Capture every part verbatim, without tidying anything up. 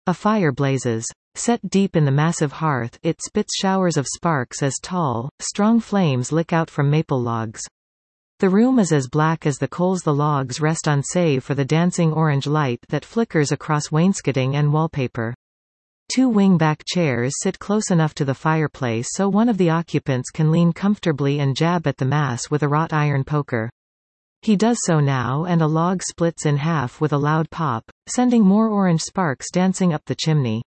A fire blazes. Set deep in the massive hearth, it spits showers of sparks as tall, strong flames lick out from maple logs. The room is as black as the coals the logs rest on, save for the dancing orange light that flickers across wainscoting and wallpaper. Two wing-back chairs sit close enough to the fireplace so one of the occupants can lean comfortably and jab at the mass with a wrought iron poker. He does so now, and a log splits in half with a loud pop, sending more orange sparks dancing up the chimney.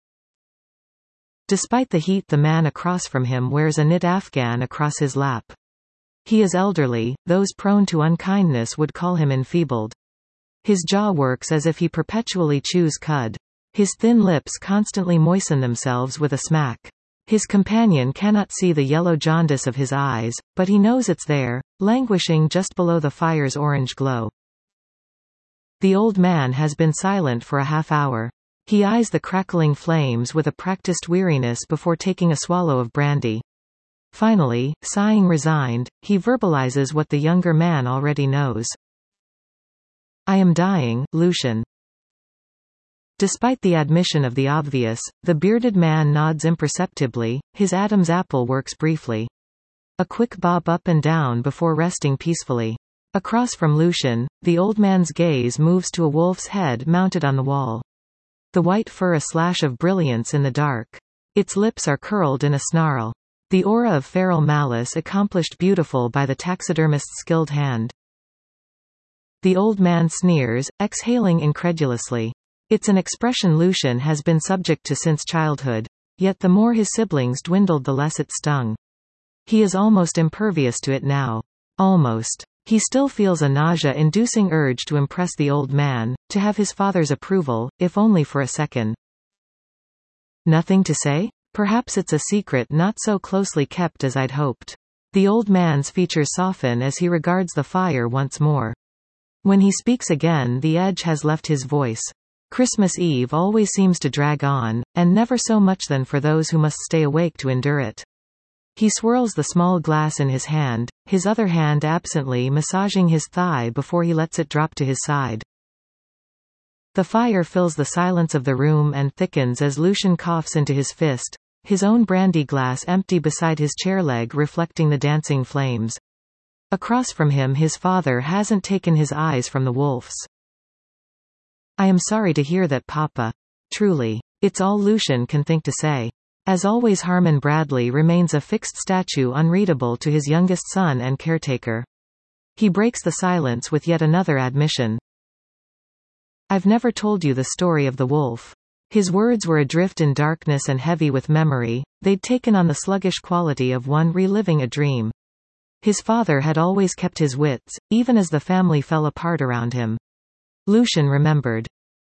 Despite the heat, the man across from him wears a knit afghan across his lap. He is elderly, those prone to unkindness would call him enfeebled. His jaw works as if he perpetually chews cud. His thin lips constantly moisten themselves with a smack. His companion cannot see the yellow jaundice of his eyes, but he knows it's there, languishing just below the fire's orange glow. The old man has been silent for a half hour. He eyes the crackling flames with a practiced weariness before taking a swallow of brandy. Finally, sighing resigned, he verbalizes what the younger man already knows. "I am dying, Lucian." Despite the admission of the obvious, the bearded man nods imperceptibly. His Adam's apple works briefly. A quick bob up and down before resting peacefully. Across from Lucian, the old man's gaze moves to a wolf's head mounted on the wall. The white fur a slash of brilliance in the dark. Its lips are curled in a snarl. The aura of feral malice accomplished beautiful by the taxidermist's skilled hand. The old man sneers, exhaling incredulously. It's an expression Lucian has been subject to since childhood. Yet the more his siblings dwindled, the less it stung. He is almost impervious to it now. Almost. He still feels a nausea-inducing urge to impress the old man, to have his father's approval, if only for a second. Nothing to say? Perhaps it's a secret not so closely kept as I'd hoped. The old man's features soften as he regards the fire once more. When he speaks again, the edge has left his voice. Christmas Eve always seems to drag on, and never so much than for those who must stay awake to endure it. He swirls the small glass in his hand, his other hand absently massaging his thigh before he lets it drop to his side. The fire fills the silence of the room and thickens as Lucian coughs into his fist, his own brandy glass empty beside his chair leg reflecting the dancing flames. Across from him, his father hasn't taken his eyes from the wolf's. "I am sorry to hear that, Papa. Truly." It's all Lucian can think to say. As always, Harmon Bradley remains a fixed statue, unreadable to his youngest son and caretaker. He breaks the silence with yet another admission. "I've never told you the story of the wolf." His words were adrift in darkness and heavy with memory. They'd taken on the sluggish quality of one reliving a dream. His father had always kept his wits, even as the family fell apart around him. Lucian remembered.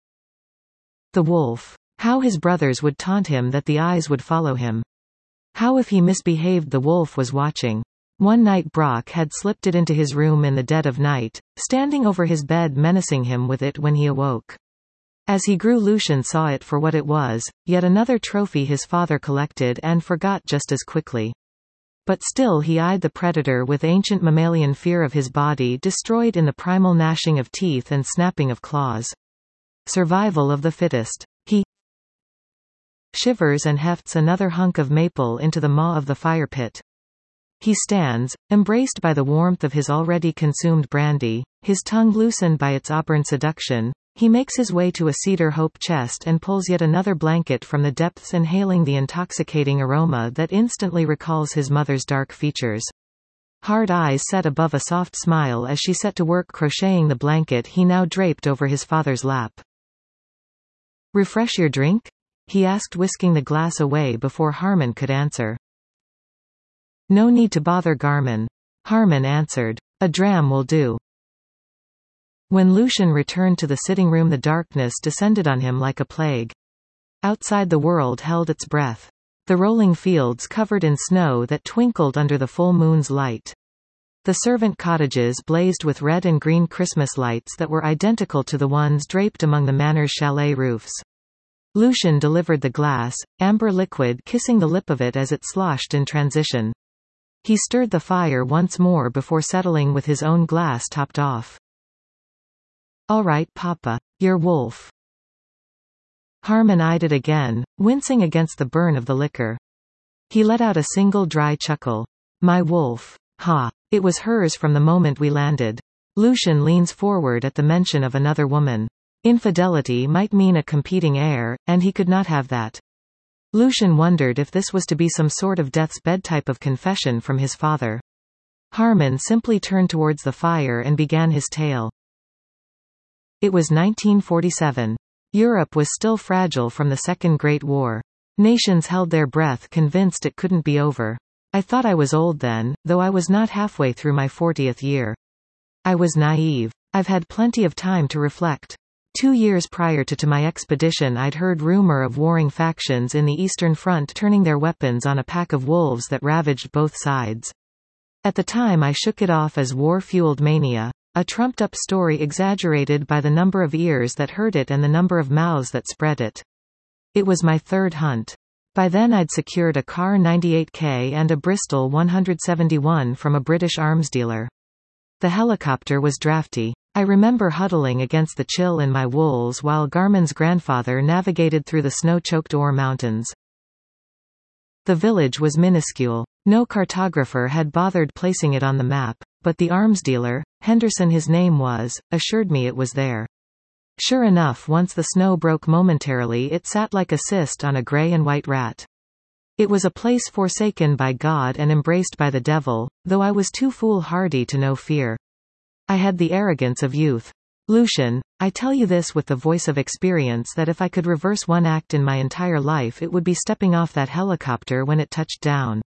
The wolf. How his brothers would taunt him that the eyes would follow him. How if he misbehaved the wolf was watching. One night Brock had slipped it into his room in the dead of night, standing over his bed menacing him with it when he awoke. As he grew, Lucian saw it for what it was, yet another trophy his father collected and forgot just as quickly. But still he eyed the predator with ancient mammalian fear of his body destroyed in the primal gnashing of teeth and snapping of claws. Survival of the fittest. He shivers and hefts another hunk of maple into the maw of the fire pit. He stands, embraced by the warmth of his already consumed brandy, his tongue loosened by its auburn seduction. He makes his way to a cedar hope chest and pulls yet another blanket from the depths, inhaling the intoxicating aroma that instantly recalls his mother's dark features. Hard eyes set above a soft smile as she set to work crocheting the blanket he now draped over his father's lap. "Refresh your drink?" he asked, whisking the glass away before Harmon could answer. "No need to bother Garmin," Harmon answered. "A dram will do." When Lucian returned to the sitting room, the darkness descended on him like a plague. Outside, the world held its breath. The rolling fields covered in snow that twinkled under the full moon's light. The servant cottages blazed with red and green Christmas lights that were identical to the ones draped among the manor's chalet roofs. Lucian delivered the glass, amber liquid kissing the lip of it as it sloshed in transition. He stirred the fire once more before settling with his own glass topped off. "All right, Papa. Your wolf." Harmon eyed it again, wincing against the burn of the liquor. He let out a single dry chuckle. My wolf. Ha. It was hers from the moment we landed. Lucian leans forward at the mention of another woman. Infidelity might mean a competing heir, and he could not have that. Lucian wondered if this was to be some sort of death's bed type of confession from his father. Harmon simply turned towards the fire and began his tale. It was nineteen forty-seven. Europe was still fragile from the Second Great War. Nations held their breath, convinced it couldn't be over. I thought I was old then, though I was not halfway through my fortieth year. I was naive. I've had plenty of time to reflect. Two years prior to, to my expedition I'd heard rumor of warring factions in the Eastern Front turning their weapons on a pack of wolves that ravaged both sides. At the time I shook it off as war-fueled mania, a trumped-up story exaggerated by the number of ears that heard it and the number of mouths that spread it. It was my third hunt. By then I'd secured a Kar ninety-eight K and a Bristol one seventy-one from a British arms dealer. The helicopter was drafty. I remember huddling against the chill in my wools while Garmin's grandfather navigated through the snow-choked Ore Mountains. The village was minuscule. No cartographer had bothered placing it on the map, but the arms dealer, Henderson his name was, assured me it was there. Sure enough, once the snow broke momentarily it sat like a cyst on a grey and white rat. It was a place forsaken by God and embraced by the devil, though I was too foolhardy to know fear. I had the arrogance of youth. Lucian, I tell you this with the voice of experience that if I could reverse one act in my entire life it would be stepping off that helicopter when it touched down.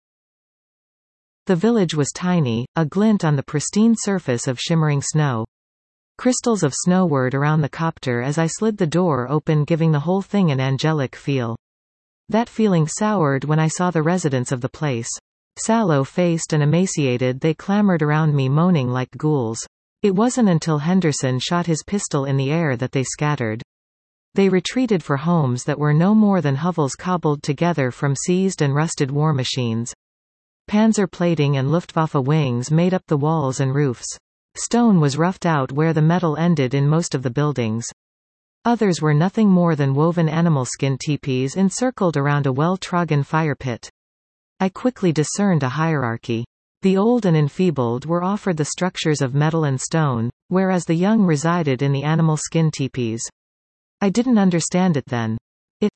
The village was tiny, a glint on the pristine surface of shimmering snow. Crystals of snow whirred around the copter as I slid the door open, giving the whole thing an angelic feel. That feeling soured when I saw the residents of the place. Sallow-faced and emaciated, they clamored around me moaning like ghouls. It wasn't until Henderson shot his pistol in the air that they scattered. They retreated for homes that were no more than hovels cobbled together from seized and rusted war machines. Panzer plating and Luftwaffe wings made up the walls and roofs. Stone was roughed out where the metal ended in most of the buildings. Others were nothing more than woven animal skin teepees encircled around a well-trodden fire pit. I quickly discerned a hierarchy. The old and enfeebled were offered the structures of metal and stone, whereas the young resided in the animal skin teepees. I didn't understand it then. It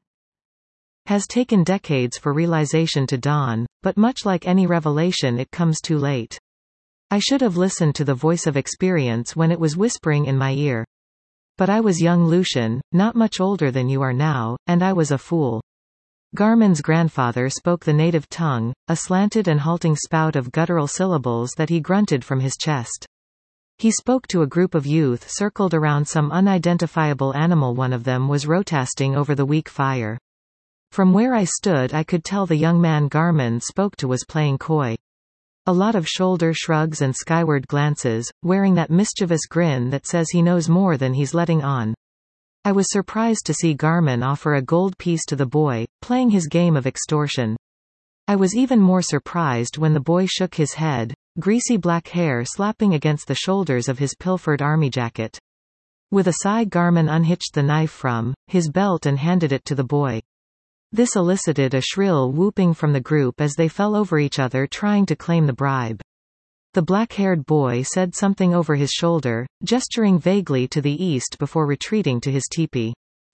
has taken decades for realization to dawn, but much like any revelation it comes too late. I should have listened to the voice of experience when it was whispering in my ear. But I was young Lucian, not much older than you are now, and I was a fool. Garmin's grandfather spoke the native tongue, a slanted and halting spout of guttural syllables that he grunted from his chest. He spoke to a group of youth circled around some unidentifiable animal. One of them was rotasting over the weak fire. From where I stood I could tell the young man Garmin spoke to was playing coy. A lot of shoulder shrugs and skyward glances, wearing that mischievous grin that says he knows more than he's letting on. I was surprised to see Garmin offer a gold piece to the boy, playing his game of extortion. I was even more surprised when the boy shook his head, greasy black hair slapping against the shoulders of his pilfered army jacket. With a sigh Garmin unhitched the knife from his belt and handed it to the boy. This elicited a shrill whooping from the group as they fell over each other trying to claim the bribe. The black-haired boy said something over his shoulder, gesturing vaguely to the east before retreating to his teepee.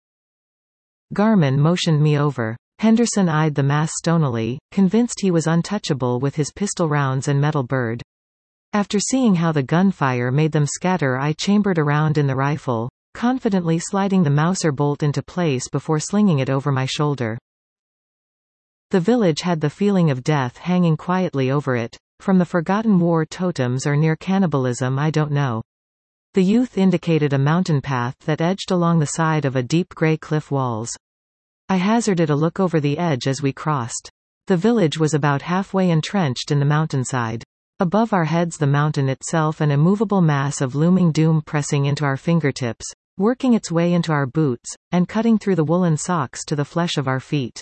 Garmin motioned me over. Henderson eyed the mass stonily, convinced he was untouchable with his pistol rounds and metal bird. After seeing how the gunfire made them scatter, I chambered around in the rifle, confidently sliding the Mauser bolt into place before slinging it over my shoulder. The village had the feeling of death hanging quietly over it. From the forgotten war totems or near cannibalism I don't know. The youth indicated a mountain path that edged along the side of a deep grey cliff walls. I hazarded a look over the edge as we crossed. The village was about halfway entrenched in the mountainside. Above our heads the mountain itself, an immovable mass of looming doom pressing into our fingertips, working its way into our boots, and cutting through the woolen socks to the flesh of our feet.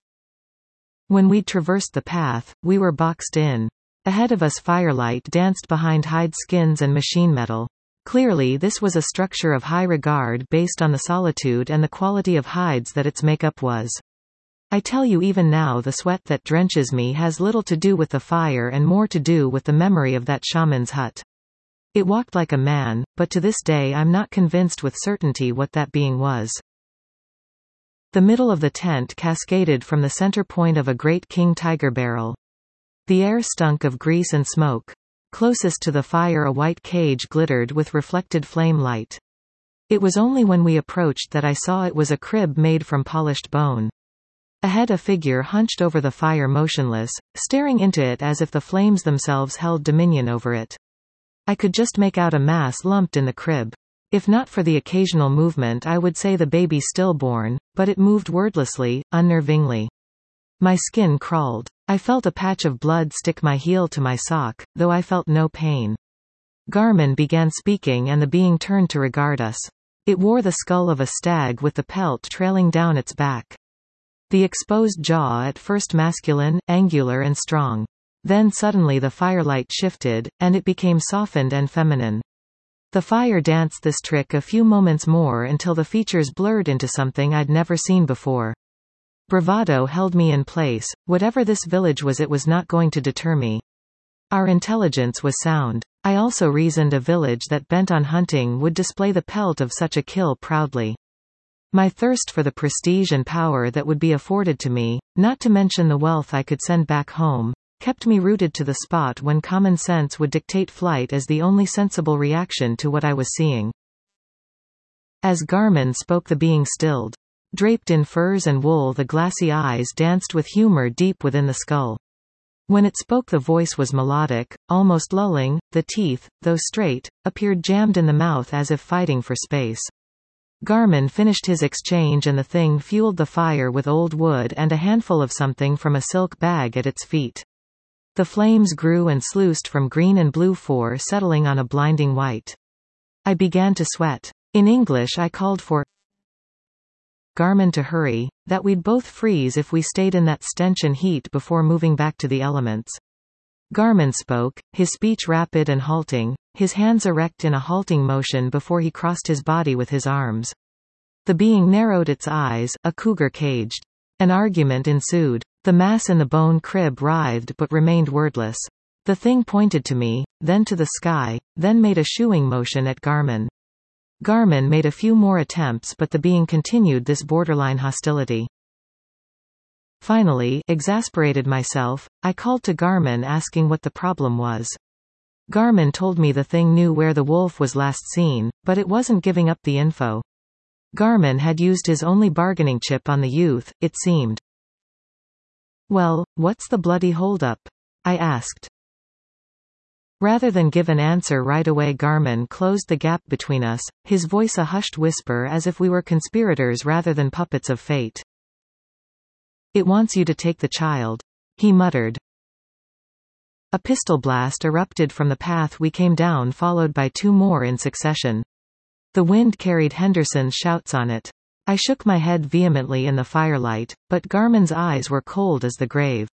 When we'd traversed the path, we were boxed in. Ahead of us firelight danced behind hide skins and machine metal. Clearly this was a structure of high regard based on the solitude and the quality of hides that its makeup was. I tell you, even now the sweat that drenches me has little to do with the fire and more to do with the memory of that shaman's hut. It walked like a man, but to this day I'm not convinced with certainty what that being was. The middle of the tent cascaded from the center point of a great king tiger barrel. The air stunk of grease and smoke. Closest to the fire a white cage glittered with reflected flame light. It was only when we approached that I saw it was a crib made from polished bone. Ahead a figure hunched over the fire motionless, staring into it as if the flames themselves held dominion over it. I could just make out a mass lumped in the crib. If not for the occasional movement I would say the baby stillborn, but it moved wordlessly, unnervingly. My skin crawled. I felt a patch of blood stick my heel to my sock, though I felt no pain. Garmin began speaking and the being turned to regard us. It wore the skull of a stag with the pelt trailing down its back. The exposed jaw at first masculine, angular and strong. Then suddenly the firelight shifted, and it became softened and feminine. The fire danced this trick a few moments more until the features blurred into something I'd never seen before. Bravado held me in place. Whatever this village was, it was not going to deter me. Our intelligence was sound. I also reasoned a village that bent on hunting would display the pelt of such a kill proudly. My thirst for the prestige and power that would be afforded to me, not to mention the wealth I could send back home, kept me rooted to the spot when common sense would dictate flight as the only sensible reaction to what I was seeing. As Garmin spoke, the being stilled. Draped in furs and wool, the glassy eyes danced with humor deep within the skull. When it spoke, the voice was melodic, almost lulling. The teeth, though straight, appeared jammed in the mouth as if fighting for space. Garmin finished his exchange and the thing fueled the fire with old wood and a handful of something from a silk bag at its feet. The flames grew and sluiced from green and blue, for settling on a blinding white. I began to sweat. In English I called for Garmin to hurry, that we'd both freeze if we stayed in that stench and heat before moving back to the elements. Garmin spoke, his speech rapid and halting, his hands erect in a halting motion before he crossed his body with his arms. The being narrowed its eyes, a cougar caged. An argument ensued. The mass in the bone crib writhed but remained wordless. The thing pointed to me, then to the sky, then made a shooing motion at Garmin. Garmin made a few more attempts, but the being continued this borderline hostility. Finally, exasperated myself, I called to Garmin asking what the problem was. Garmin told me the thing knew where the wolf was last seen, but it wasn't giving up the info. Garmin had used his only bargaining chip on the youth, it seemed. Well, what's the bloody holdup? I asked. Rather than give an answer right away, Garmin closed the gap between us, his voice a hushed whisper as if we were conspirators rather than puppets of fate. It wants you to take the child, he muttered. A pistol blast erupted from the path we came down, followed by two more in succession. The wind carried Henderson's shouts on it. I shook my head vehemently in the firelight, but Garmin's eyes were cold as the grave.